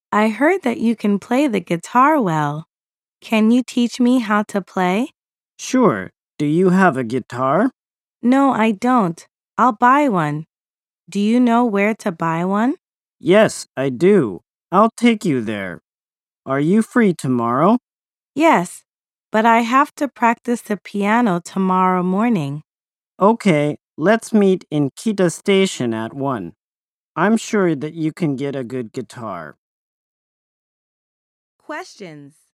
I heard that you can play the guitar well. Can you teach me how to play? Sure. Do you have a guitar? No, I don't. I'll buy one. Do you know where to buy one? Yes, I do. I'll take you there. Are you free tomorrow? Yes, but I have to practice the piano tomorrow morning. Okay, let's meet in Kita Station at 1. I'm sure that you can get a good guitar. Questions.